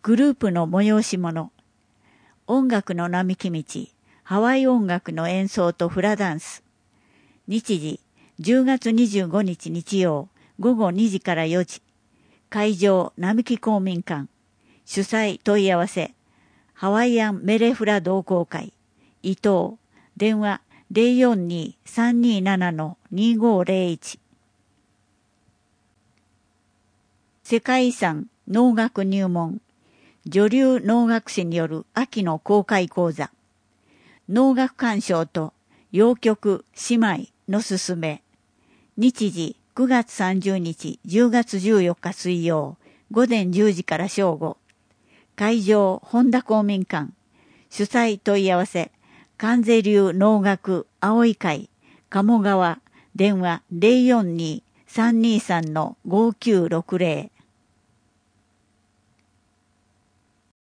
グループの催し物。音楽の並木道。ハワイ音楽の演奏とフラダンス。日時、10月25日日曜、午後2時から4時。会場、並木公民館。主催問い合わせ。ハワイアンメレフラ同好会。伊藤。電話 042-327-2501。世界遺産能楽入門。女流能楽師による秋の公開講座。能楽鑑賞と謡曲姉妹のすすめ。日時9月30日、10月14日水曜、午前10時から正午。会場、本田公民館。主催問い合わせ。関西流能楽葵会。鴨川。電話 042-323-5960。